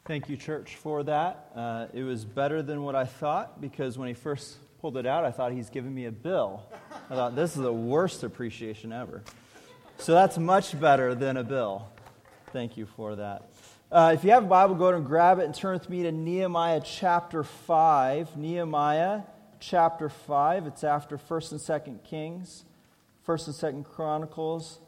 Thank you, church, for that. It was better than what I thought, because when he first pulled it out, I thought he's giving me a bill. I thought, this is the worst appreciation ever. So that's much better than a bill. Thank you for that. If you have a Bible, go ahead and grab it and turn with me to Nehemiah chapter 5. Nehemiah chapter 5. It's after 1st and 2nd Kings, 1st and 2nd Chronicles,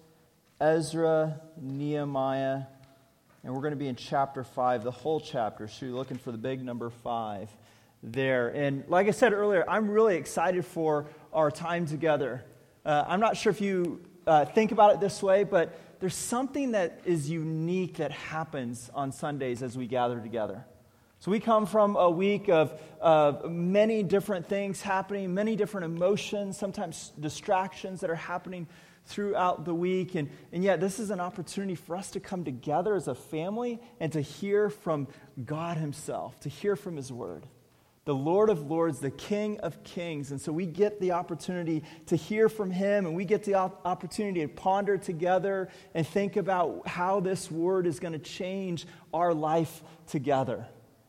Ezra, Nehemiah, and we're going to be in chapter 5, the whole chapter. So you're looking for the big number 5 there. And like I said earlier, I'm really excited for our time together. I'm not sure if you think about it this way, but there's something that is unique that happens on Sundays as we gather together. So we come from a week of many different things happening, many different emotions, sometimes distractions that are happening throughout the week, and yet this is an opportunity for us to come together as a family and to hear from God himself, to hear from his word, the Lord of Lords, the King of Kings. And so we get the opportunity to hear from him, and we get the opportunity to ponder together and think about how this word is going to change our life together.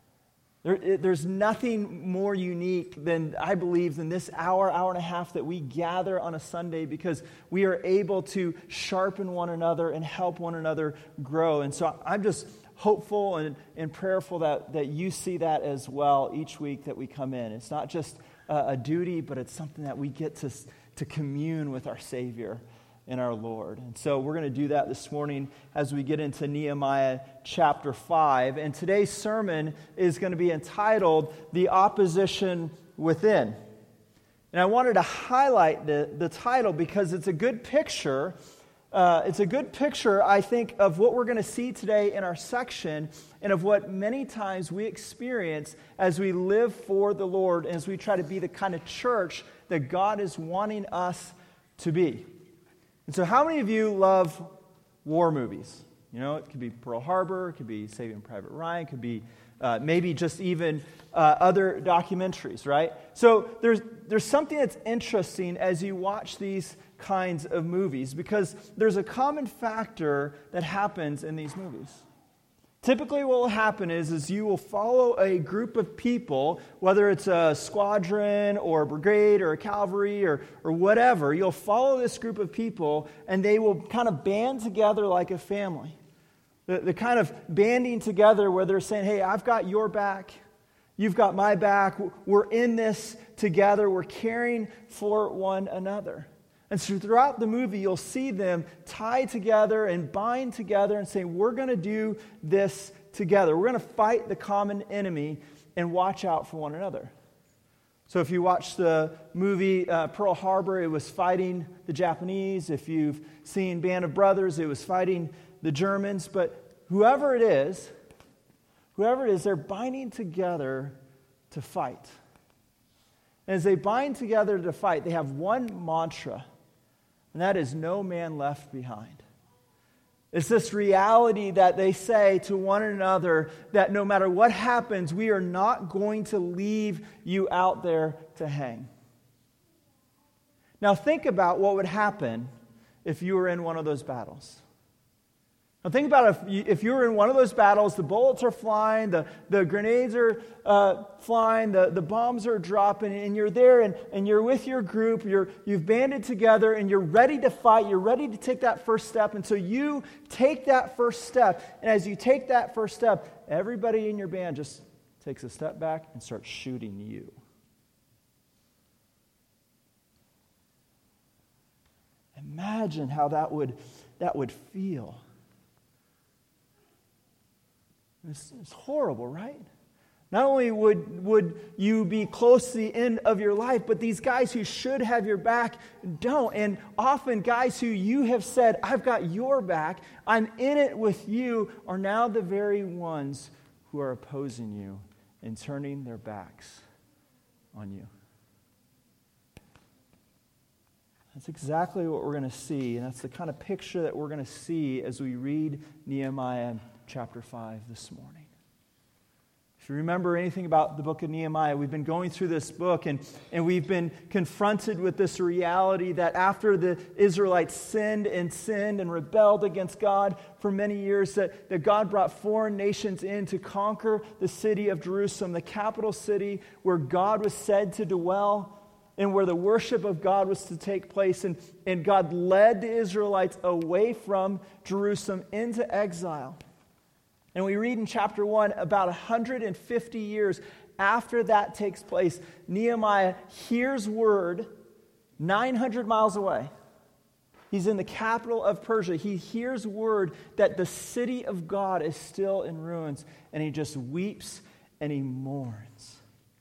There's nothing more unique than, I believe, than this hour and a half that we gather on a Sunday, because we are able to sharpen one another and help one another grow. And so I'm just hopeful and prayerful that you see that as well each week that we come in. It's not just a duty, but it's something that we get to commune with our Savior and our Lord. And so we're going to do that this morning as we get into Nehemiah chapter 5. And today's sermon is going to be entitled, The Opposition Within. And I wanted to highlight the title because it's a good picture. It's a good picture, I think, of what we're going to see today in our section, and of what many times we experience as we live for the Lord and as we try to be the kind of church that God is wanting us to be. And so how many of you love war movies? You know, it could be Pearl Harbor, it could be Saving Private Ryan, it could be maybe just even other documentaries, right? So there's something that's interesting as you watch these kinds of movies, because there's a common factor that happens in these movies. Typically what will happen is you will follow a group of people, whether it's a squadron or a brigade or a cavalry or whatever. You'll follow this group of people, and they will kind of band together like a family. The kind of banding together where they're saying, hey, I've got your back, you've got my back, we're in this together, we're caring for one another. And so throughout the movie, you'll see them tie together and bind together and say, we're going to do this together. We're going to fight the common enemy and watch out for one another. So if you watch the movie Pearl Harbor, it was fighting the Japanese. If you've seen Band of Brothers, it was fighting the Germans. But whoever it is, they're binding together to fight. And as they bind together to fight, they have one mantra, and that is no man left behind. It's this reality that they say to one another that no matter what happens, we are not going to leave you out there to hang. Now think about what would happen if you were in one of those battles. Now think about if you were in one of those battles, the bullets are flying, the grenades are flying, the bombs are dropping, and you're there and you're with your group, you've banded together, and you're ready to fight, you're ready to take that first step, and so you take that first step, and as you take that first step, everybody in your band just takes a step back and starts shooting you. Imagine how that would feel. It's horrible, right? Not only would you be close to the end of your life, but these guys who should have your back don't. And often guys who you have said, I've got your back, I'm in it with you, are now the very ones who are opposing you and turning their backs on you. That's exactly what we're going to see, and that's the kind of picture that we're going to see as we read Nehemiah chapter 5 this morning. If you remember anything about the book of Nehemiah, we've been going through this book and we've been confronted with this reality that after the Israelites sinned and rebelled against God for many years, that God brought foreign nations in to conquer the city of Jerusalem, the capital city where God was said to dwell and where the worship of God was to take place. And God led the Israelites away from Jerusalem into exile. And we read in chapter 1, about 150 years after that takes place, Nehemiah hears word 900 miles away. He's in the capital of Persia. He hears word that the city of God is still in ruins, and he just weeps and he mourns.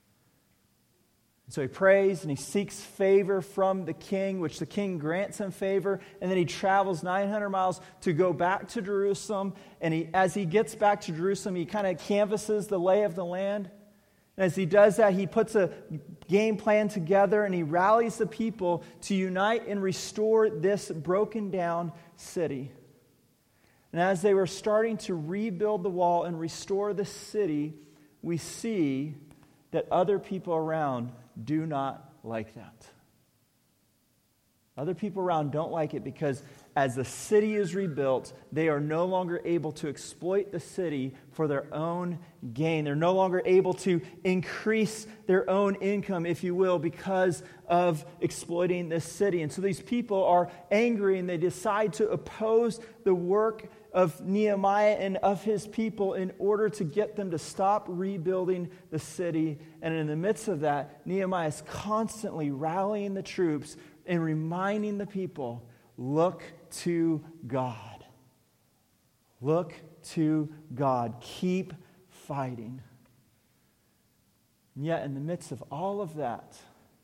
So he prays and he seeks favor from the king, which the king grants him favor. And then he travels 900 miles to go back to Jerusalem. And as he gets back to Jerusalem, he kind of canvasses the lay of the land. And as he does that, he puts a game plan together and he rallies the people to unite and restore this broken down city. And as they were starting to rebuild the wall and restore the city, we see that other people around do not like that. Other people around don't like it because as the city is rebuilt, they are no longer able to exploit the city for their own gain. They're no longer able to increase their own income, if you will, because of exploiting this city. And so these people are angry and they decide to oppose the work of Nehemiah and of his people in order to get them to stop rebuilding the city. And in the midst of that, Nehemiah is constantly rallying the troops and reminding the people, look to God. Look to God. Keep fighting. And yet, in the midst of all of that,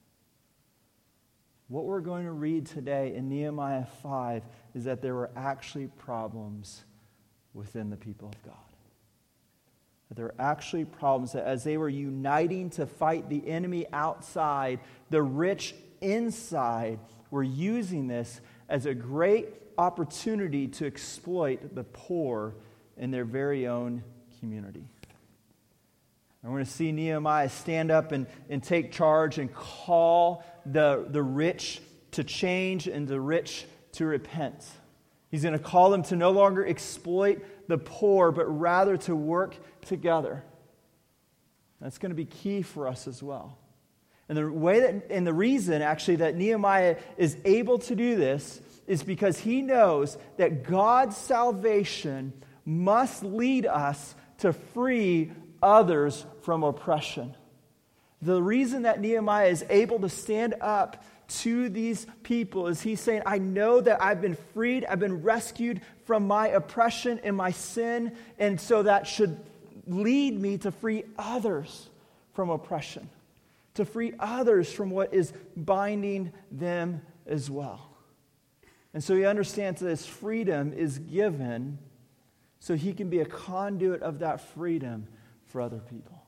what we're going to read today in Nehemiah 5 is that there were actually problems within the people of God. That there were actually problems that as they were uniting to fight the enemy outside, the rich inside were using this as a great opportunity to exploit the poor in their very own community. And we're going to see Nehemiah stand up and take charge and call the rich to change and the rich to repent. He's going to call them to no longer exploit the poor, but rather to work together. That's going to be key for us as well. And the reason actually that Nehemiah is able to do this is because he knows that God's salvation must lead us to free others from oppression. The reason that Nehemiah is able to stand up to these people is he's saying, I know that I've been freed, I've been rescued from my oppression and my sin, and so that should lead me to free others from oppression, to free others from what is binding them as well. And so he understands that his freedom is given so he can be a conduit of that freedom for other people.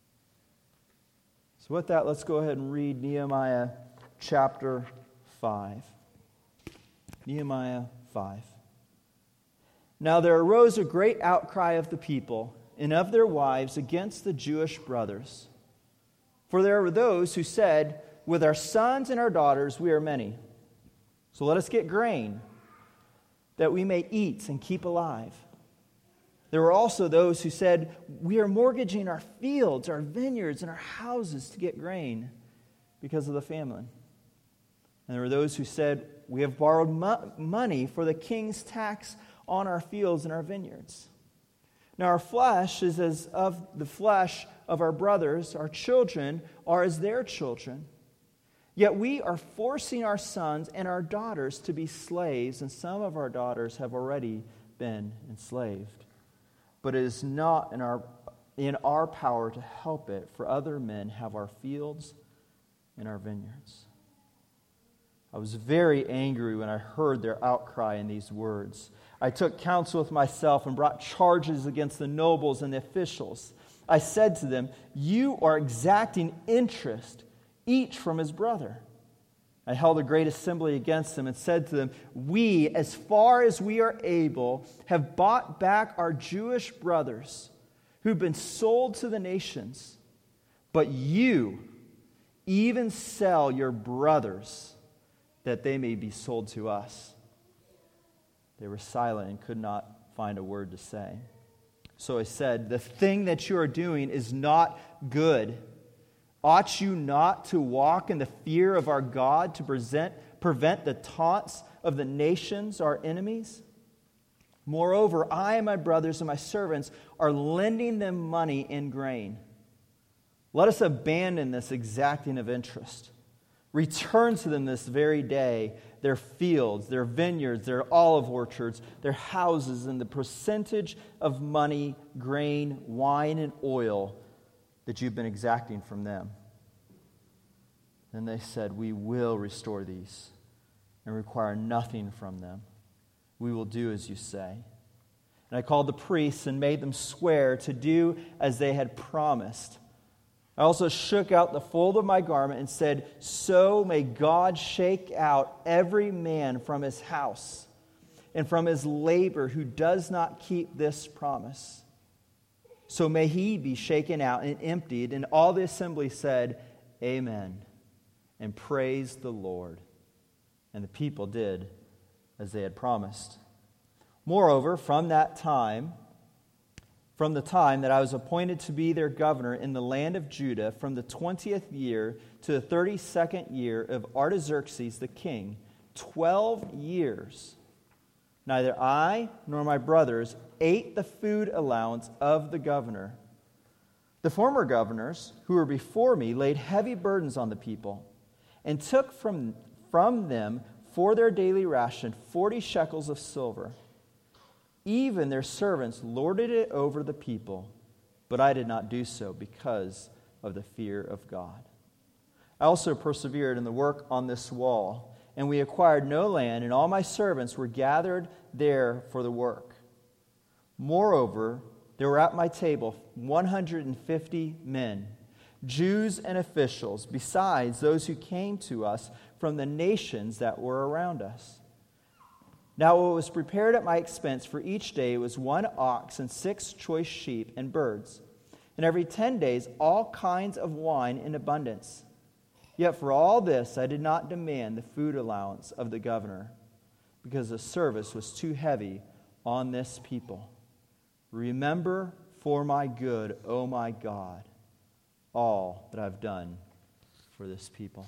So with that, let's go ahead and read Nehemiah chapter 5. Nehemiah 5. Now there arose a great outcry of the people and of their wives against the Jewish brothers. For there were those who said, with our sons and our daughters we are many. So let us get grain, that we may eat and keep alive. There were also those who said, we are mortgaging our fields, our vineyards, and our houses to get grain because of the famine. And there were those who said, we have borrowed money for the king's tax on our fields and our vineyards. Now our flesh is as of the flesh of our brothers, our children are as their children. Yet we are forcing our sons and our daughters to be slaves, and some of our daughters have already been enslaved. But it is not in our power to help it, for other men have our fields and our vineyards. I was very angry when I heard their outcry in these words. I took counsel with myself and brought charges against the nobles and the officials. I said to them, you are exacting interest, each from his brother. I held a great assembly against them and said to them, we, as far as we are able, have bought back our Jewish brothers who've been sold to the nations, but you even sell your brothers that they may be sold to us." They were silent and could not find a word to say. So I said, "The thing that you are doing is not good. Ought you not to walk in the fear of our God to prevent the taunts of the nations, our enemies? Moreover, I and my brothers and my servants are lending them money in grain. Let us abandon this exacting of interest. Return to them this very day their fields, their vineyards, their olive orchards, their houses, and the percentage of money, grain, wine, and oil that you've been exacting from them." Then they said, "We will restore these and require nothing from them. We will do as you say." And I called the priests and made them swear to do as they had promised. I also shook out the fold of my garment and said, "So may God shake out every man from his house and from his labor who does not keep this promise. So may he be shaken out and emptied." And all the assembly said, "Amen," and praised the Lord. And the people did as they had promised. Moreover, from the time that I was appointed to be their governor in the land of Judah, from the 20th year to the 32nd year of Artaxerxes the king, 12 years, neither I nor my brothers ate the food allowance of the governor. The former governors who were before me laid heavy burdens on the people and took from them for their daily ration 40 shekels of silver. Even their servants lorded it over the people, but I did not do so because of the fear of God. I also persevered in the work on this wall, and we acquired no land, and all my servants were gathered there for the work. Moreover, there were at my table 150 men, Jews and officials, besides those who came to us from the nations that were around us. Now what was prepared at my expense for each day was 1 ox and 6 choice sheep and birds, and every 10 days all kinds of wine in abundance. Yet for all this I did not demand the food allowance of the governor, because the service was too heavy on this people. Remember for my good, O my God, all that I've done for this people.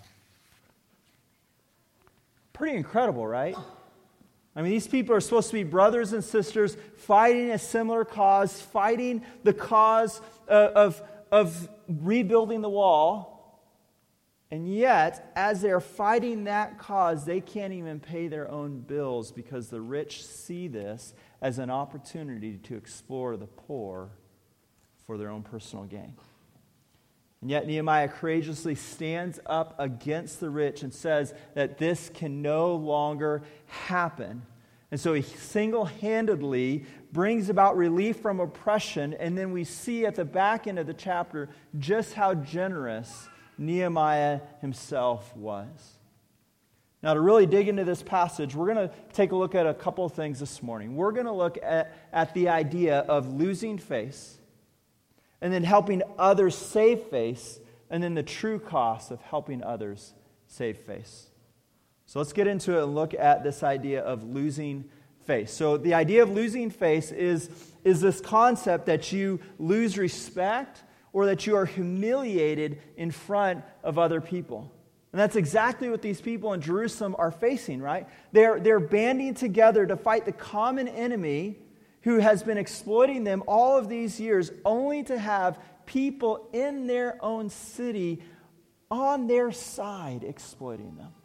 Pretty incredible, right? I mean, these people are supposed to be brothers and sisters fighting a similar cause, fighting the cause of rebuilding the wall. And yet, as they're fighting that cause, they can't even pay their own bills because the rich see this as an opportunity to explore the poor for their own personal gain. And yet Nehemiah courageously stands up against the rich and says that this can no longer happen. And so he single-handedly brings about relief from oppression, and then we see at the back end of the chapter just how generous Nehemiah himself was. Now, to really dig into this passage, we're going to take a look at a couple of things this morning. We're going to look at the idea of losing face, and then helping others save face, and then the true cost of helping others save face. So let's get into it and look at this idea of losing face. So the idea of losing face is this concept that you lose respect or that you are humiliated in front of other people. And that's exactly what these people in Jerusalem are facing, right? They're banding together to fight the common enemy who has been exploiting them all of these years, only to have people in their own city on their side exploiting them.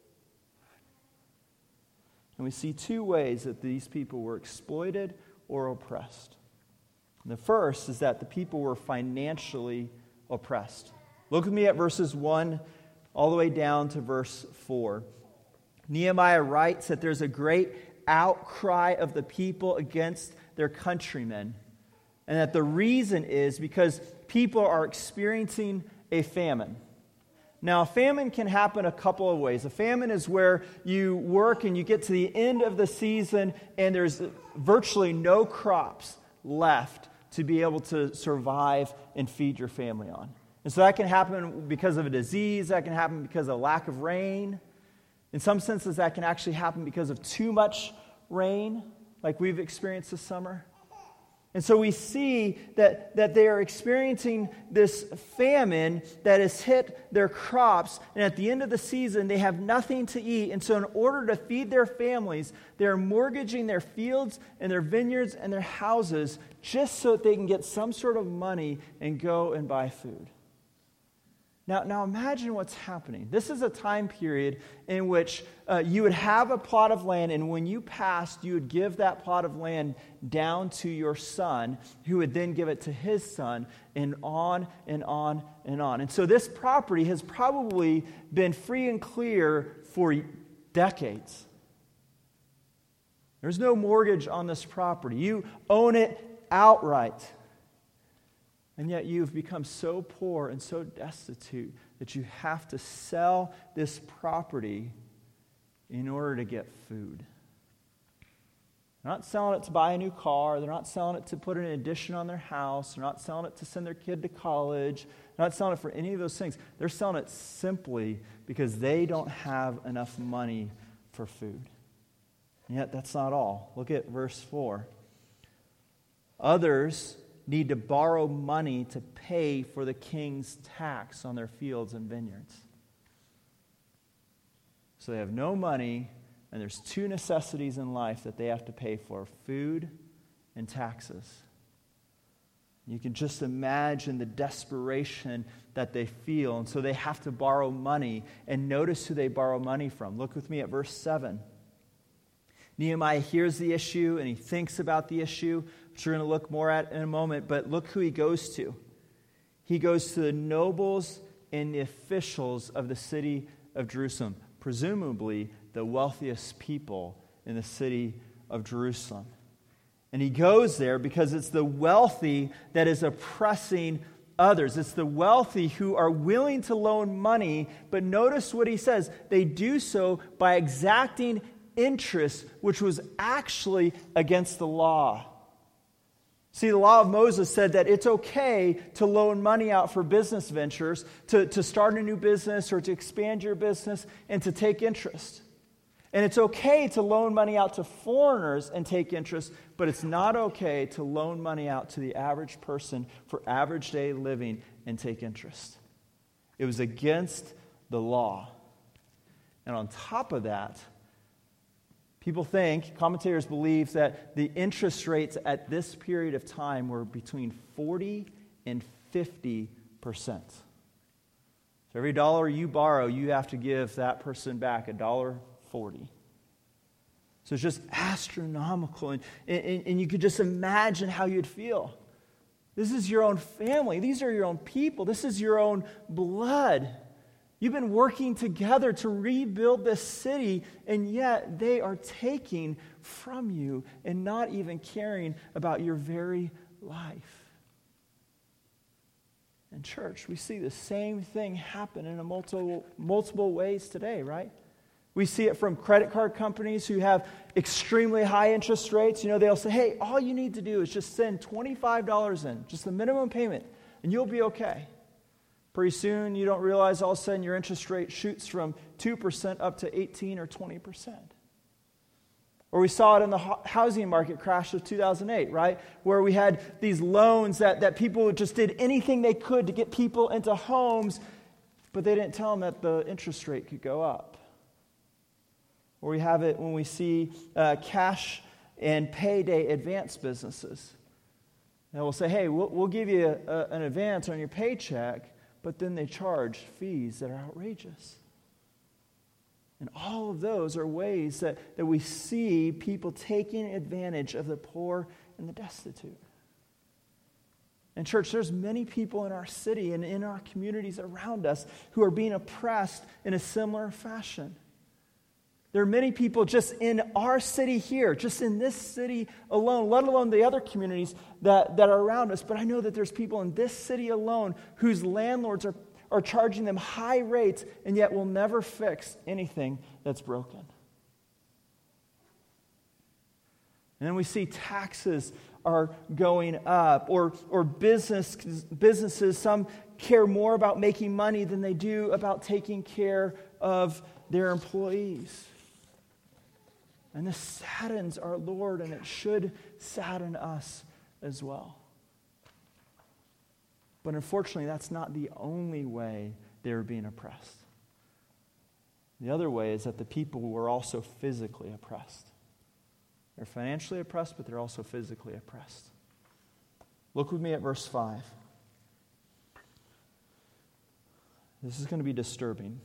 And we see two ways that these people were exploited or oppressed. And the first is that the people were financially oppressed. Look with me at verses 1 all the way down to verse 4. Nehemiah writes that there's a great outcry of the people against their countrymen, and that the reason is because people are experiencing a famine. Now, a famine can happen a couple of ways. A famine is where you work and you get to the end of the season and there's virtually no crops left to be able to survive and feed your family on. And so that can happen because of a disease, that can happen because of lack of rain. In some senses, that can actually happen because of too much rain, like we've experienced this summer. And so we see that they are experiencing this famine that has hit their crops, and at the end of the season, they have nothing to eat. And so in order to feed their families, they're mortgaging their fields and their vineyards and their houses just so that they can get some sort of money and go and buy food. Now imagine what's happening. This is a time period in which you would have a plot of land, and when you passed, you would give that plot of land down to your son, who would then give it to his son, and on and on and on. And so this property has probably been free and clear for decades. There's no mortgage on this property. You own it outright. And yet you've become so poor and so destitute that you have to sell this property in order to get food. They're not selling it to buy a new car. They're not selling it to put an addition on their house. They're not selling it to send their kid to college. They're not selling it for any of those things. They're selling it simply because they don't have enough money for food. And yet that's not all. Look at verse 4. Others need to borrow money to pay for the king's tax on their fields and vineyards. So they have no money, and there's two necessities in life that they have to pay for: food and taxes. You can just imagine the desperation that they feel, and so they have to borrow money. And notice who they borrow money from. Look with me at verse 7. Nehemiah hears the issue, and he thinks about the issue, which we're going to look more at in a moment. But look who he goes to. He goes to the nobles and the officials of the city of Jerusalem, presumably the wealthiest people in the city of Jerusalem. And he goes there because it's the wealthy that is oppressing others. It's the wealthy who are willing to loan money, but notice what he says. They do so by exacting interest, which was actually against the law. See, the law of Moses said that it's okay to loan money out for business ventures, to start a new business or to expand your business, and to take interest. And it's okay to loan money out to foreigners and take interest, but it's not okay to loan money out to the average person for average day living and take interest. It was against the law. And on top of that, commentators believe that the interest rates at this period of time were between 40 and 50%. So every dollar you borrow, you have to give that person back $1.40. So it's just astronomical. And you could just imagine how you'd feel. This is your own family. These are your own people. This is your own blood. You've been working together to rebuild this city, and yet they are taking from you and not even caring about your very life. In church, we see the same thing happen in multiple ways today, right? We see it from credit card companies who have extremely high interest rates. You know, they'll say, hey, all you need to do is just send $25 in, just the minimum payment, and you'll be okay. Pretty soon, you don't realize all of a sudden your interest rate shoots from 2% up to 18 or 20%. Or we saw it in the housing market crash of 2008, right? Where we had these loans that people just did anything they could to get people into homes, but they didn't tell them that the interest rate could go up. Or we have it when we see cash and payday advance businesses. And we'll say, hey, we'll give you an advance on your paycheck, but then they charge fees that are outrageous. And all of those are ways that we see people taking advantage of the poor and the destitute. And church, there's many people in our city and in our communities around us who are being oppressed in a similar fashion. There are many people just in our city here, just in this city alone, let alone the other communities that are around us. But I know that there's people in this city alone whose landlords are charging them high rates and yet will never fix anything that's broken. And then we see taxes are going up, or businesses, some care more about making money than they do about taking care of their employees. And this saddens our Lord, and it should sadden us as well. But unfortunately, that's not the only way they were being oppressed. The other way is that the people were also physically oppressed. They're financially oppressed, but they're also physically oppressed. Look with me at verse 5. This is going to be disturbing.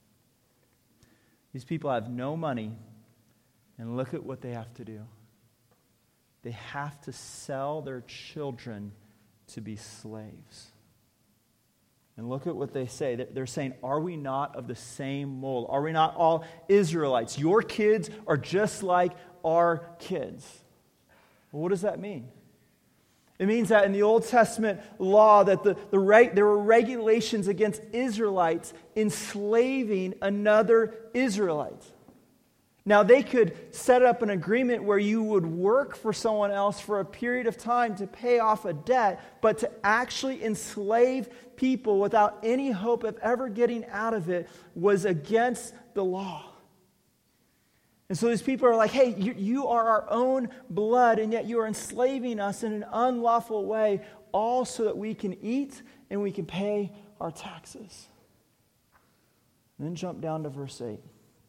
These people have no money, and look at what they have to do. They have to sell their children to be slaves. And look at what they say. They're saying, are we not of the same mold? Are we not all Israelites? Your kids are just like our kids. Well, what does that mean? It means that in the Old Testament law that there were regulations against Israelites enslaving another Israelite. Now, they could set up an agreement where you would work for someone else for a period of time to pay off a debt, but to actually enslave people without any hope of ever getting out of it was against the law. And so these people are like, hey, you are our own blood, and yet you are enslaving us in an unlawful way, all so that we can eat and we can pay our taxes. And then jump down to verse 8.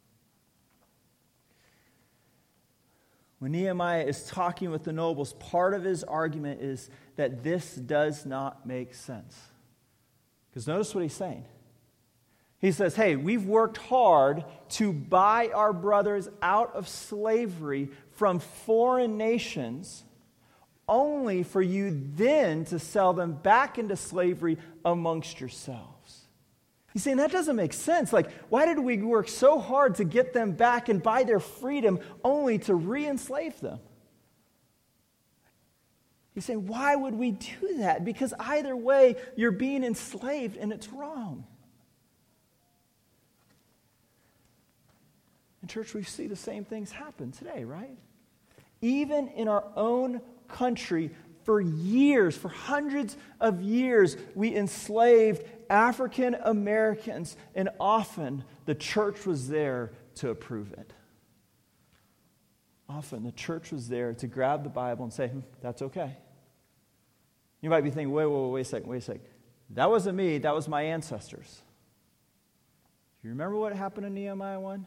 When Nehemiah is talking with the nobles, part of his argument is that this does not make sense. Because notice what he's saying. He says, hey, we've worked hard to buy our brothers out of slavery from foreign nations, only for you then to sell them back into slavery amongst yourselves. He's saying that doesn't make sense. Like, why did we work so hard to get them back and buy their freedom only to re-enslave them? He's saying, why would we do that? Because either way, you're being enslaved and it's wrong. In church, we see the same things happen today, right? Even in our own country, for years, for hundreds of years, we enslaved African Americans, and often the church was there to approve it. Often the church was there to grab the Bible and say, that's okay. You might be thinking, wait a second. That wasn't me, that was my ancestors. Do you remember what happened in Nehemiah 1?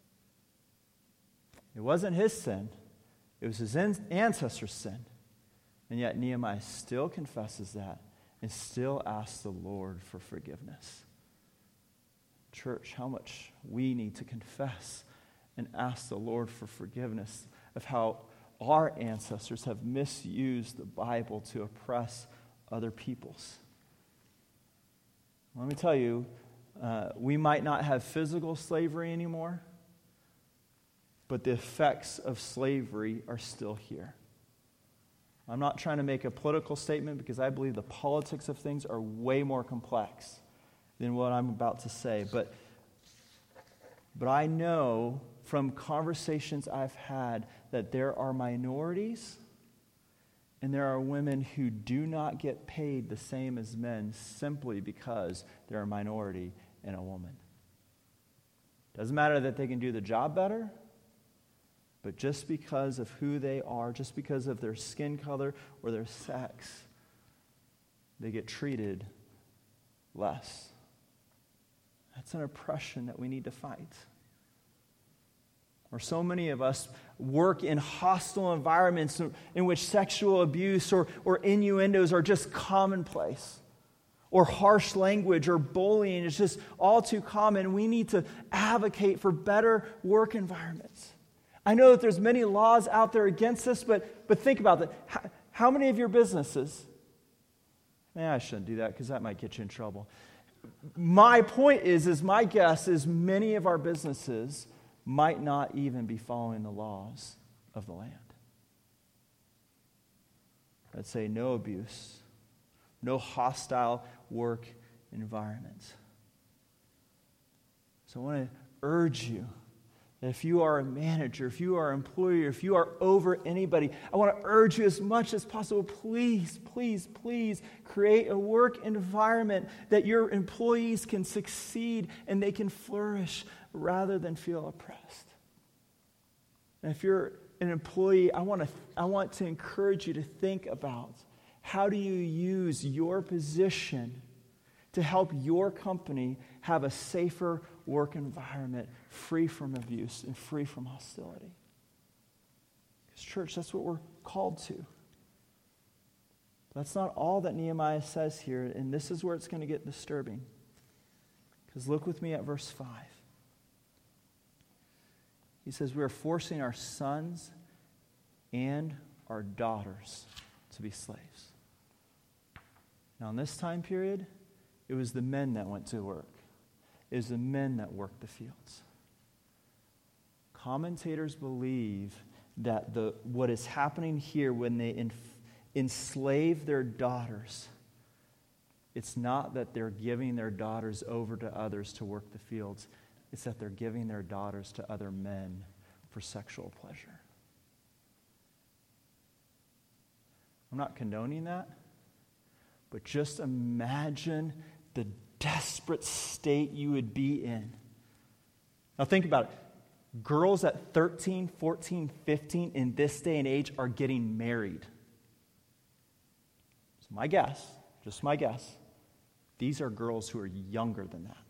It wasn't his sin. It was his ancestors' sin. And yet Nehemiah still confesses that and still asks the Lord for forgiveness. Church, how much we need to confess and ask the Lord for forgiveness of how our ancestors have misused the Bible to oppress other peoples. Let me tell you, we might not have physical slavery anymore, but the effects of slavery are still here. I'm not trying to make a political statement because I believe the politics of things are way more complex than what I'm about to say. But I know from conversations I've had that there are minorities and there are women who do not get paid the same as men simply because they're a minority and a woman. Doesn't matter that they can do the job better, but just because of who they are, just because of their skin color or their sex, they get treated less. That's an oppression that we need to fight. Or so many of us work in hostile environments in which sexual abuse or innuendos are just commonplace. Or harsh language or bullying is just all too common. We need to advocate for better work environments. I know that there's many laws out there against this, but think about that. How many of your businesses, I shouldn't do that because that might get you in trouble. My point is my guess is many of our businesses might not even be following the laws of the land. I'd say no abuse, no hostile work environments. So I want to urge you If you are a manager, if you are an employer, if you are over anybody, I want to urge you as much as possible, please, please, please create a work environment that your employees can succeed and they can flourish rather than feel oppressed. And if you're an employee, I want to encourage you to think about how do you use your position to help your company have a safer work environment, free from abuse and free from hostility. Because church, that's what we're called to. That's not all that Nehemiah says here, and this is where it's going to get disturbing. Because look with me at verse 5. He says, we are forcing our sons and our daughters to be slaves. Now, in this time period, it was the men that went to work. It was the men that worked the fields. Commentators believe that what is happening here when they enslave their daughters, it's not that they're giving their daughters over to others to work the fields. It's that they're giving their daughters to other men for sexual pleasure. I'm not condoning that, but just imagine the desperate state you would be in. Now think about it. Girls at 13, 14, 15 in this day and age are getting married. It's my guess, just my guess. These are girls who are younger than that.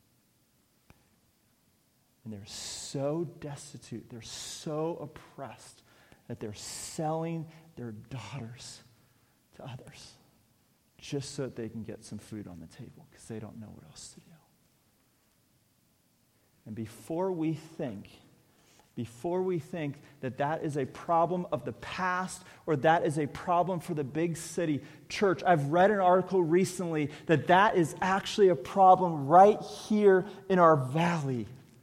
And they're so destitute, they're so oppressed that they're selling their daughters to others just so that they can get some food on the table because they don't know what else to do. And before we think that that is a problem of the past or that is a problem for the big city church, I've read an article recently that that is actually a problem right here in our valley.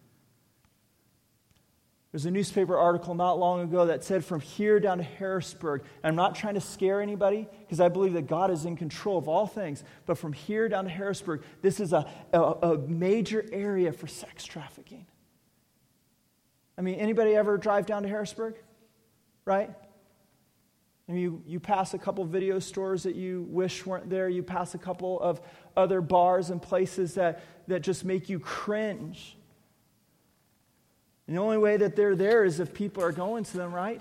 There's a newspaper article not long ago that said from here down to Harrisburg, and I'm not trying to scare anybody because I believe that God is in control of all things, but from here down to Harrisburg, this is a major area for sex trafficking. I mean, anybody ever drive down to Harrisburg? Right? And you pass a couple video stores that you wish weren't there. You pass a couple of other bars and places that just make you cringe. And the only way that they're there is if people are going to them, right?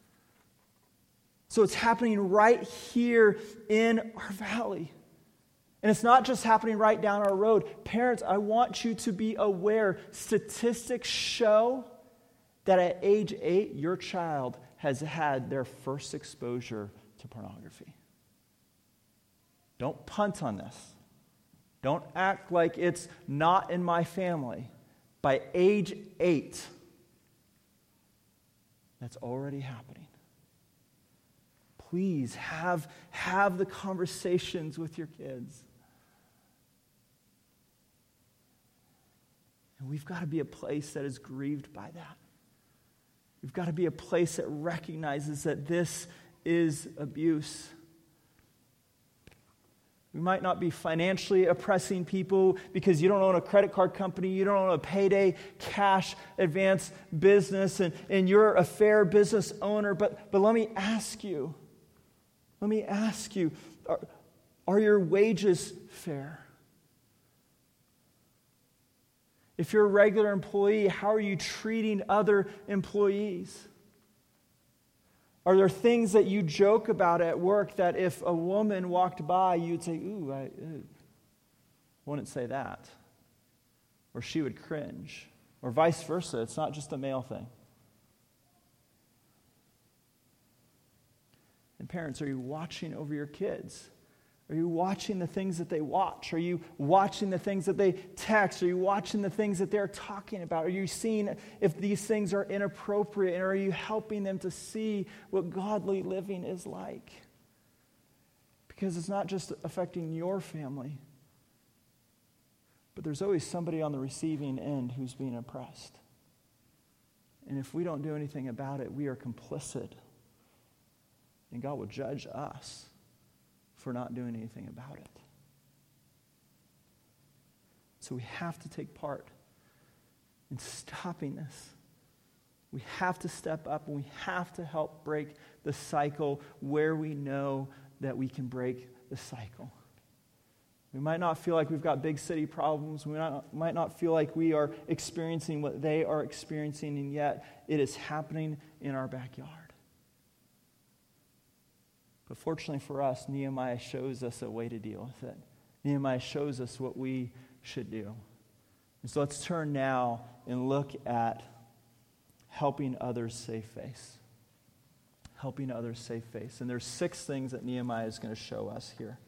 So it's happening right here in our valley. And it's not just happening right down our road. Parents, I want you to be aware. Statistics show that at age 8, your child has had their first exposure to pornography. Don't punt on this. Don't act like it's not in my family. By age 8, that's already happening. Please have the conversations with your kids. And we've got to be a place that is grieved by that. We've got to be a place that recognizes that this is abuse. We might not be financially oppressing people because you don't own a credit card company, you don't own a payday cash advance business, and you're a fair business owner. But let me ask you, are your wages fair? If you're a regular employee, how are you treating other employees? Are there things that you joke about at work that if a woman walked by, you'd say, ooh, I wouldn't say that. Or she would cringe. Or vice versa. It's not just a male thing. And parents, are you watching over your kids? Are you watching the things that they watch? Are you watching the things that they text? Are you watching the things that they're talking about? Are you seeing if these things are inappropriate? And are you helping them to see what godly living is like? Because it's not just affecting your family, but there's always somebody on the receiving end who's being oppressed. And if we don't do anything about it, we are complicit. And God will judge us for not doing anything about it. So we have to take part in stopping this. We have to step up, and we have to help break the cycle where we know that we can break the cycle. We might not feel like we've got big city problems. We might not feel like we are experiencing what they are experiencing, and yet it is happening in our backyard. But fortunately for us, Nehemiah shows us a way to deal with it. Nehemiah shows us what we should do. And so let's turn now and look at helping others save face. Helping others save face. And there's 6 things that Nehemiah is going to show us here.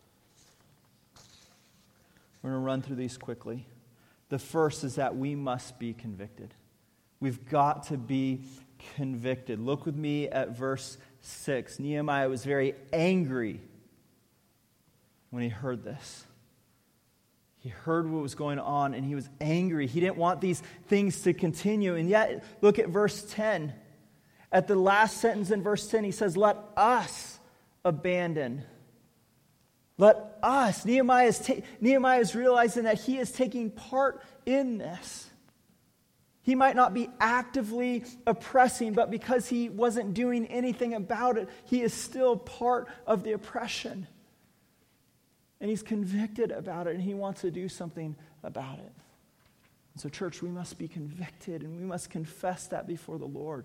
We're going to run through these quickly. The first is that we must be convicted. We've got to be convicted. Look with me at verse 6. Nehemiah was very angry when he heard this. He heard what was going on, and he was angry. He didn't want these things to continue. And yet, look at verse 10. At the last sentence in verse 10, he says, "Let us abandon." Let us. Nehemiah is realizing that he is taking part in this. He might not be actively oppressing, but because he wasn't doing anything about it, he is still part of the oppression. And he's convicted about it, and he wants to do something about it. And so, church, we must be convicted, and we must confess that before the Lord.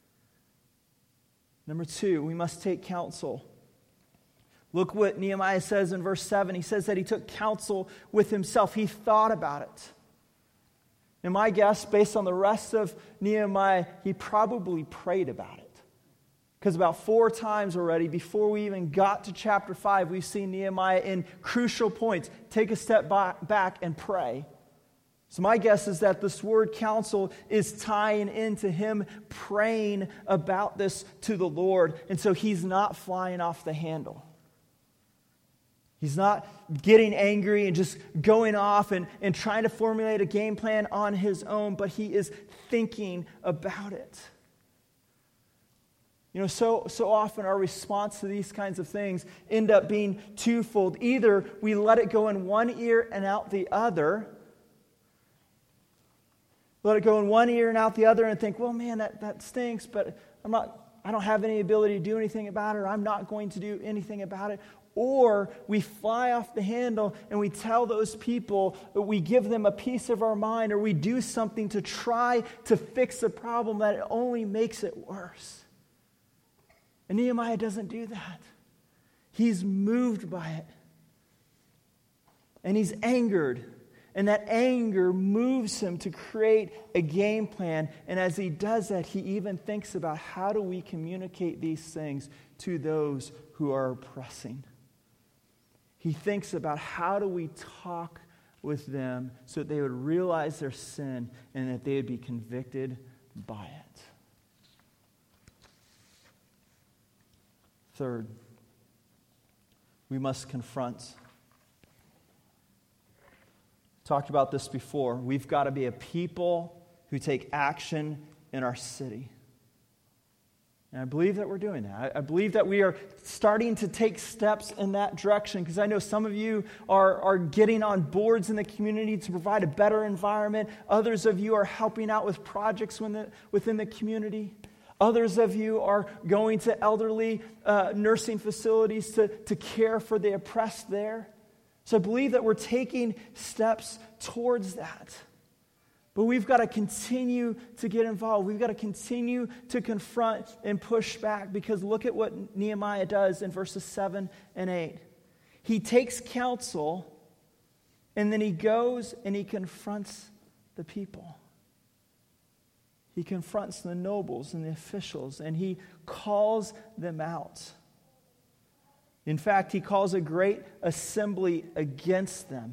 Number 2, we must take counsel. Look what Nehemiah says in verse 7. He says that he took counsel with himself. He thought about it. And my guess, based on the rest of Nehemiah, he probably prayed about it. Because about 4 times already, before we even got to chapter 5, we've seen Nehemiah in crucial points take a step back and pray. So my guess is that this word counsel is tying into him praying about this to the Lord. And so he's not flying off the handle. He's not getting angry and just going off and trying to formulate a game plan on his own, but he is thinking about it. You know, so often our response to these kinds of things end up being twofold. Either we let it go in one ear and out the other. Let it go in one ear and out the other and think, well, man, that stinks, but I don't have any ability to do anything about it, or I'm not going to do anything about it. Or we fly off the handle and we tell those people, we give them a piece of our mind, or we do something to try to fix the problem that it only makes it worse. And Nehemiah doesn't do that. He's moved by it. And he's angered. And that anger moves him to create a game plan. And as he does that, he even thinks about how do we communicate these things to those who are oppressing. He thinks about how do we talk with them so that they would realize their sin and that they would be convicted by it. Third, we must confront. Talked about this before. We've got to be a people who take action in our city. And I believe that we're doing that. I believe that we are starting to take steps in that direction, because I know some of you are getting on boards in the community to provide a better environment. Others of you are helping out with projects within the community. Others of you are going to elderly nursing facilities to care for the oppressed there. So I believe that we're taking steps towards that. But we've got to continue to get involved. We've got to continue to confront and push back, because look at what Nehemiah does in verses 7 and 8. He takes counsel, and then he goes and he confronts the people. He confronts the nobles and the officials, and he calls them out. In fact, he calls a great assembly against them.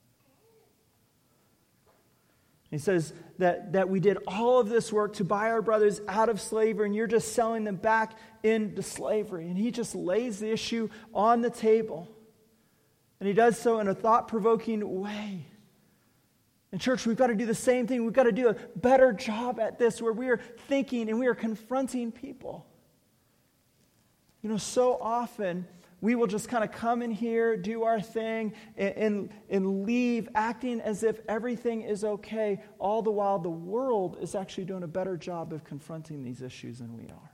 He says that we did all of this work to buy our brothers out of slavery, and you're just selling them back into slavery. And he just lays the issue on the table. And he does so in a thought-provoking way. And church, we've got to do the same thing. We've got to do a better job at this, where we are thinking and we are confronting people. You know, so often we will just kind of come in here, do our thing, and leave acting as if everything is okay, all the while the world is actually doing a better job of confronting these issues than we are.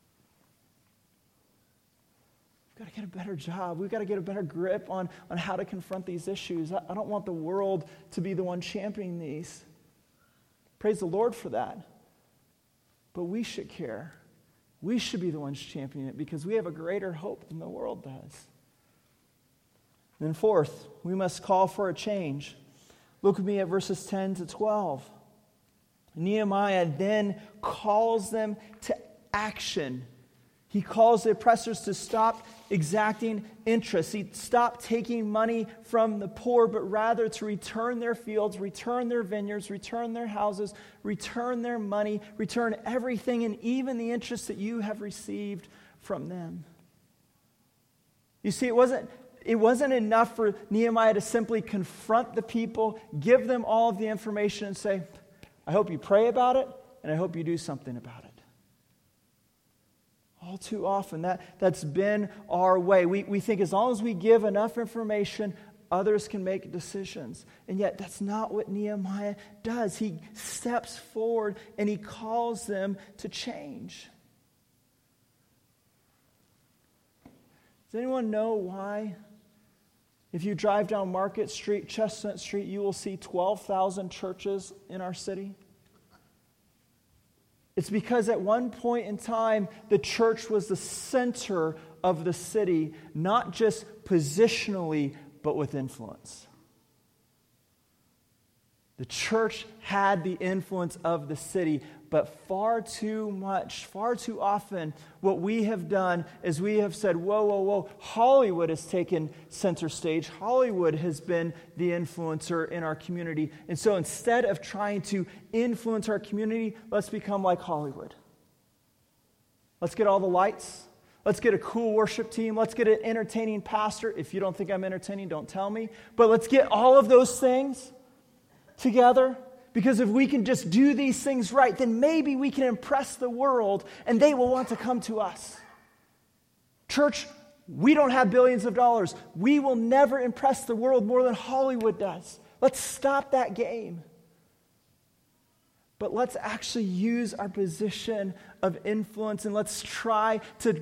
We've got to get a better job. We've got to get a better grip on how to confront these issues. I don't want the world to be the one championing these. Praise the Lord for that. But we should care. We should be the ones championing it because we have a greater hope than the world does. And then fourth, we must call for a change. Look with me at verses 10 to 12. Nehemiah then calls them to action. He calls the oppressors to stop exacting interest. He stopped taking money from the poor, but rather to return their fields, return their vineyards, return their houses, return their money, return everything and even the interest that you have received from them. You see, it wasn't enough for Nehemiah to simply confront the people, give them all of the information and say, I hope you pray about it, and I hope you do something about it. All too often, that's been our way. We think as long as we give enough information, others can make decisions. And yet, that's not what Nehemiah does. He steps forward and he calls them to change. Does anyone know why? If you drive down Market Street, Chestnut Street, you will see 12,000 churches in our city. It's because at one point in time, the church was the center of the city, not just positionally, but with influence. The church had the influence of the city, but far too often, what we have done is we have said, whoa, Hollywood has taken center stage. Hollywood has been the influencer in our community. And so instead of trying to influence our community, let's become like Hollywood. Let's get all the lights. Let's get a cool worship team. Let's get an entertaining pastor. If you don't think I'm entertaining, don't tell me. But let's get all of those things together, because if we can just do these things right, then maybe we can impress the world and they will want to come to us. Church, we don't have billions of dollars. We will never impress the world more than Hollywood does. Let's stop that game. But let's actually use our position of influence and let's try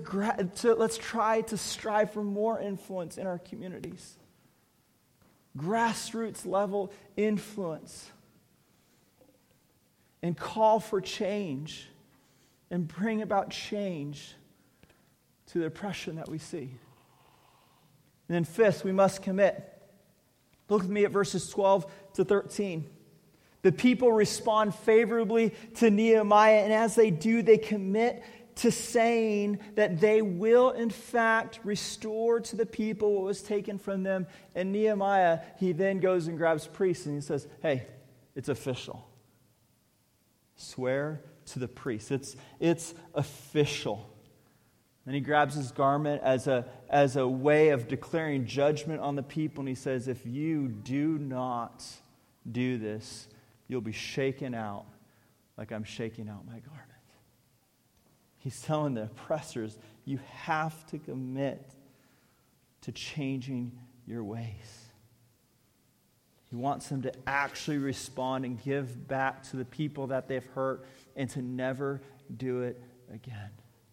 to strive for more influence in our communities. Grassroots level influence, and call for change and bring about change to the oppression that we see. And then fifth, we must commit. Look with me at verses 12 to 13. The people respond favorably to Nehemiah, and as they do, they commit to saying that they will, in fact, restore to the people what was taken from them. And Nehemiah, he then goes and grabs priests and he says, hey, it's official. Swear to the priests. It's official. And he grabs his garment as a way of declaring judgment on the people. And he says, if you do not do this, you'll be shaken out like I'm shaking out my garment. He's telling the oppressors, you have to commit to changing your ways. He wants them to actually respond and give back to the people that they've hurt and to never do it again.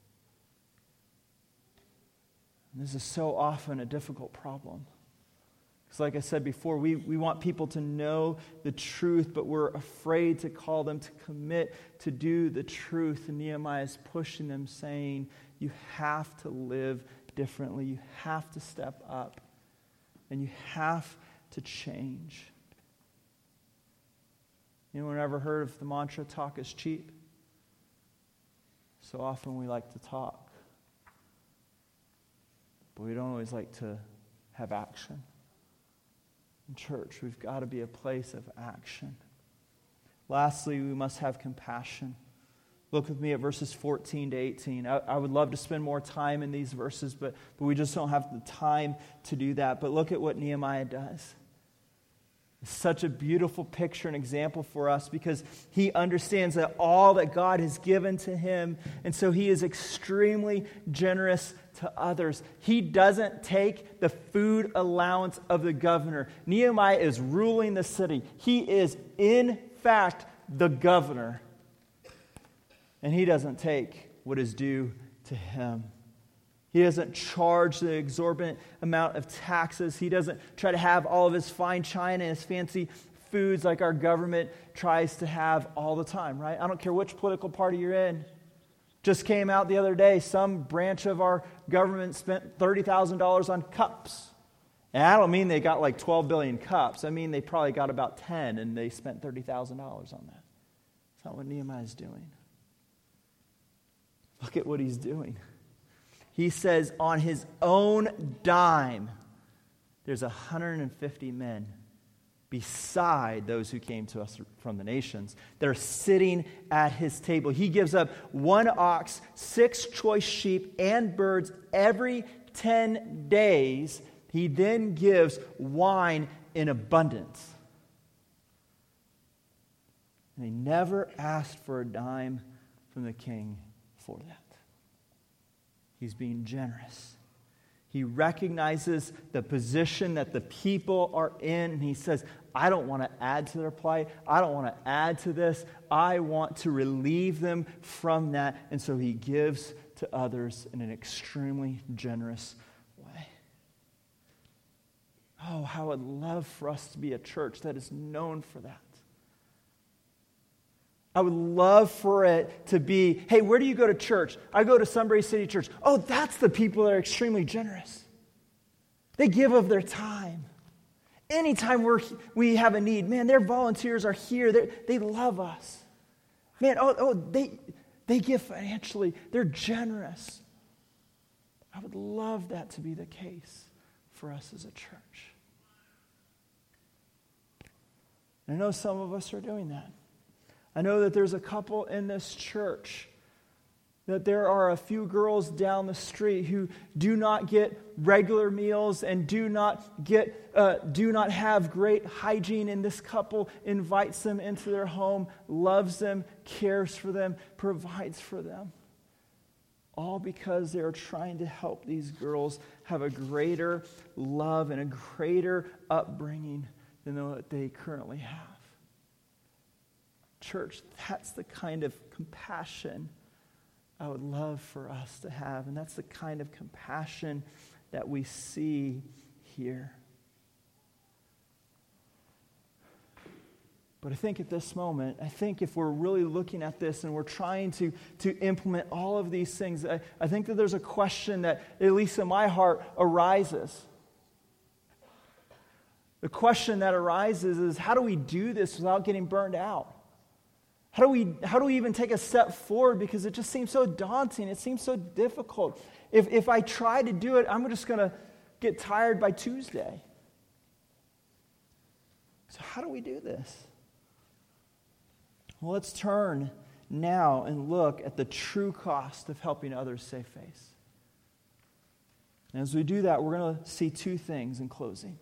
And this is so often a difficult problem. Because like I said before, we want people to know the truth, but we're afraid to call them to commit to do the truth. And Nehemiah is pushing them, saying, you have to live differently. You have to step up. And you have to change. Anyone ever heard of the mantra, talk is cheap? So often we like to talk, but we don't always like to have action. In church, we've got to be a place of action. Lastly, we must have compassion. Look with me at verses 14 to 18. I would love to spend more time in these verses, but we just don't have the time to do that. But look at what Nehemiah does. It's such a beautiful picture and example for us because he understands that all that God has given to him, and so he is extremely generous to others. He doesn't take the food allowance of the governor. Nehemiah is ruling the city. He is, in fact, the governor. And he doesn't take what is due to him. He doesn't charge the exorbitant amount of taxes. He doesn't try to have all of his fine china and his fancy foods like our government tries to have all the time, right? I don't care which political party you're in. Just came out the other day, some branch of our government spent $30,000 on cups. And I don't mean they got like 12 billion cups. I mean they probably got about 10 and they spent $30,000 on that. That's not what Nehemiah is doing. Look at what he's doing. He says on his own dime, there's 150 men beside those who came to us from the nations. They're sitting at his table. He gives up 1 ox, 6 choice sheep, and birds every 10 days. He then gives wine in abundance. And he never asked for a dime from the king for that. He's being generous. He recognizes the position that the people are in, and he says, I don't want to add to their plight. I don't want to add to this. I want to relieve them from that. And so he gives to others in an extremely generous way. Oh, how I would love for us to be a church that is known for that. I would love for it to be, hey, where do you go to church? I go to Sunbury City Church. Oh, that's the people that are extremely generous. They give of their time. Anytime we have a need, man, their volunteers are here. They love us. Man, they give financially. They're generous. I would love that to be the case for us as a church. And I know some of us are doing that. I know that there's a couple in this church, that there are a few girls down the street who do not get regular meals and do not have great hygiene, and this couple invites them into their home, loves them, cares for them, provides for them. All because they are trying to help these girls have a greater love and a greater upbringing than what they currently have. Church, that's the kind of compassion I would love for us to have. And that's the kind of compassion that we see here. But I think at this moment, if we're really looking at this and we're trying to implement all of these things, I think that there's a question that, at least in my heart, arises. The question that arises is, how do we do this without getting burned out? How do we even take a step forward? Because it just seems so daunting. It seems so difficult. If I try to do it, I'm just going to get tired by Tuesday. So how do we do this? Well, let's turn now and look at the true cost of helping others save face. And as we do that, we're going to see 2 things in closing.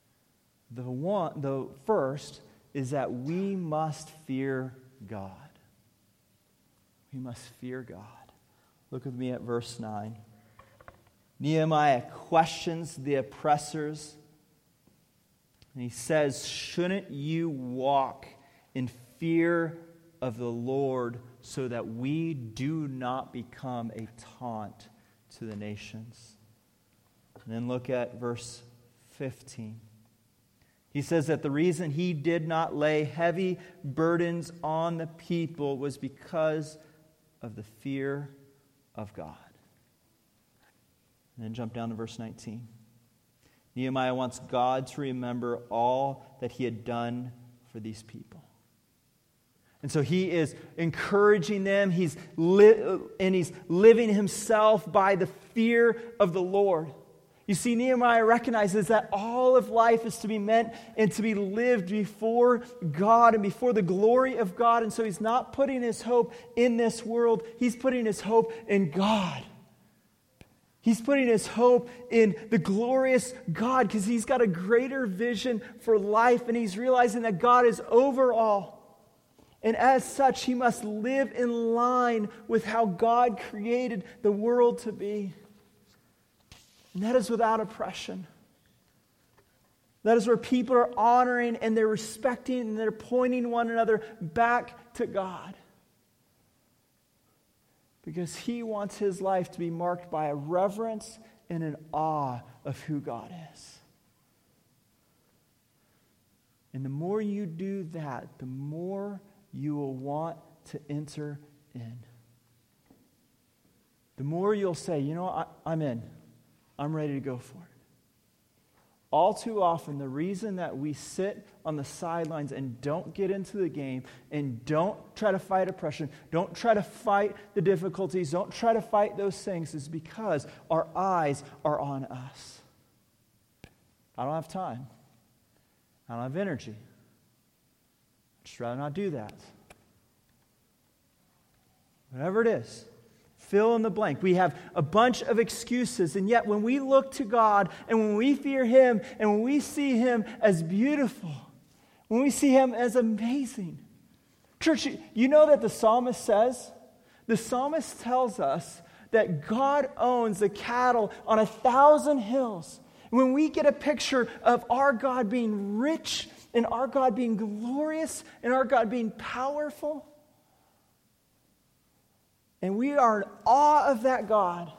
The first is that we must fear God. We must fear God. Look with me at verse 9. Nehemiah questions the oppressors, and he says, shouldn't you walk in fear of the Lord so that we do not become a taunt to the nations? And then look at verse 15. He says that the reason he did not lay heavy burdens on the people was because of the fear of God. And then jump down to verse 19. Nehemiah wants God to remember all that he had done for these people. And so he is encouraging them. He's living himself by the fear of the Lord. You see, Nehemiah recognizes that all of life is to be meant and to be lived before God and before the glory of God. And so he's not putting his hope in this world. He's putting his hope in God. He's putting his hope in the glorious God because he's got a greater vision for life, and he's realizing that God is over all. And as such, he must live in line with how God created the world to be. And that is without oppression. That is where people are honoring and they're respecting and they're pointing one another back to God. Because He wants His life to be marked by a reverence and an awe of who God is. And the more you do that, the more you will want to enter in. The more you'll say, you know, I'm in. I'm ready to go for it. All too often, the reason that we sit on the sidelines and don't get into the game and don't try to fight oppression, don't try to fight the difficulties, don't try to fight those things is because our eyes are on us. I don't have time. I don't have energy. I'd just rather not do that. Whatever it is. Fill in the blank. We have a bunch of excuses, and yet when we look to God and when we fear Him and when we see Him as beautiful, when we see Him as amazing. Church, you know that the psalmist says? The psalmist tells us that God owns the cattle on 1,000 hills. When we get a picture of our God being rich and our God being glorious and our God being powerful, and we are in awe of that God,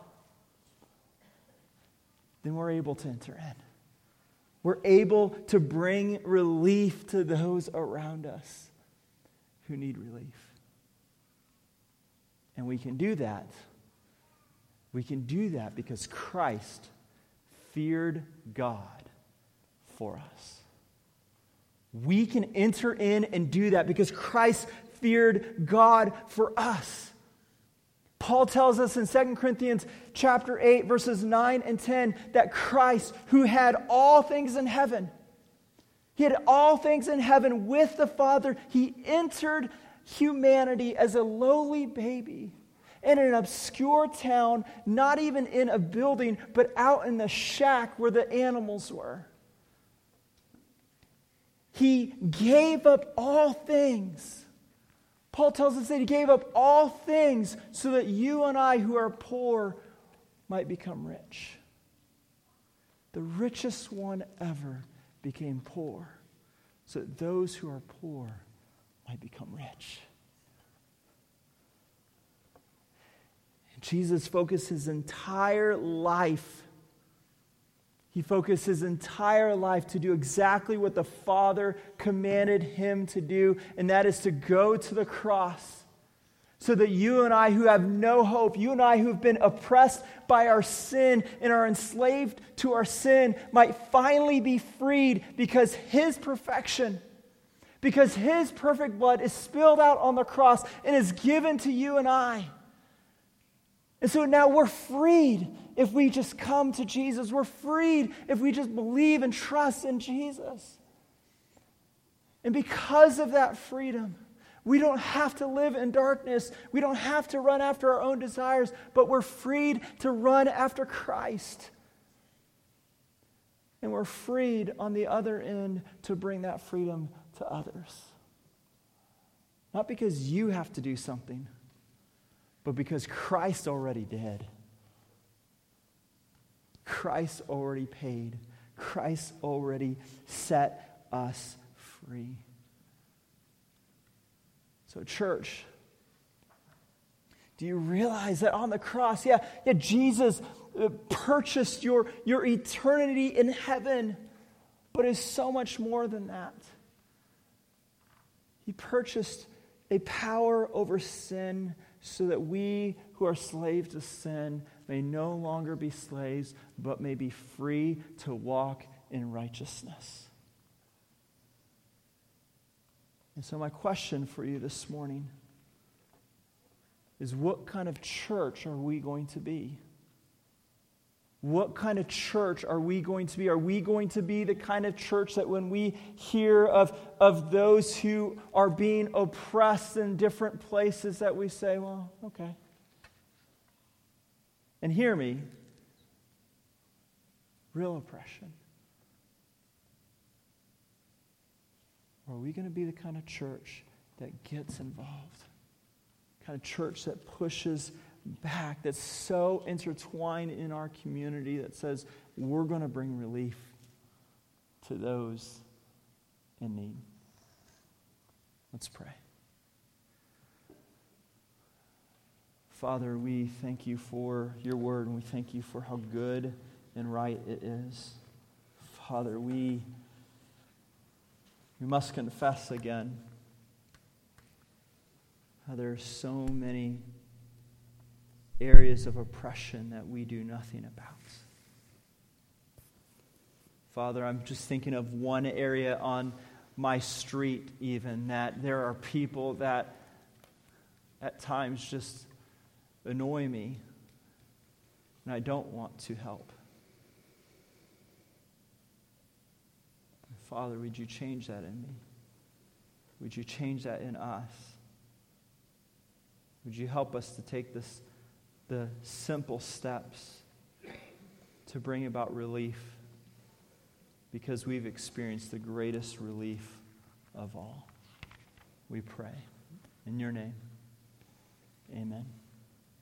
then we're able to enter in. We're able to bring relief to those around us who need relief. And we can do that. We can do that because Christ feared God for us. We can enter in and do that because Christ feared God for us. Paul tells us in 2 Corinthians chapter 8, verses 9 and 10, that Christ, who had all things in heaven, He had all things in heaven with the Father. He entered humanity as a lowly baby in an obscure town, not even in a building, but out in the shack where the animals were. He gave up all things. Paul tells us that He gave up all things so that you and I who are poor might become rich. The richest one ever became poor so that those who are poor might become rich. And Jesus focused His entire life. He focused His entire life to do exactly what the Father commanded Him to do, and that is to go to the cross so that you and I who have no hope, you and I who have been oppressed by our sin and are enslaved to our sin, might finally be freed because His perfection, because His perfect blood is spilled out on the cross and is given to you and I. And so now we're freed if we just come to Jesus. We're freed if we just believe and trust in Jesus. And because of that freedom, we don't have to live in darkness. We don't have to run after our own desires, but we're freed to run after Christ. And we're freed on the other end to bring that freedom to others. Not because you have to do something, but because Christ already did. Christ already paid. Christ already set us free. So, church, do you realize that on the cross, Jesus purchased your eternity in heaven, but it's so much more than that. He purchased a power over sin so that we who are slaves to sin may no longer be slaves, but may be free to walk in righteousness. And so my question for you this morning is, what kind of church are we going to be? What kind of church are we going to be? Are we going to be the kind of church that when we hear of those who are being oppressed in different places that we say, well, okay. And hear me, real oppression. Or are we going to be the kind of church that gets involved? Kind of church that pushes back that's so intertwined in our community that says we're going to bring relief to those in need. Let's pray. Father, we thank you for your word, and we thank you for how good and right it is. Father, we must confess again how there are so many areas of oppression that we do nothing about. Father, I'm just thinking of one area on my street even, that there are people that at times just annoy me, and I don't want to help. Father, would you change that in me? Would you change that in us? Would you help us to take the simple steps to bring about relief, because we've experienced the greatest relief of all. We pray. In your name, amen.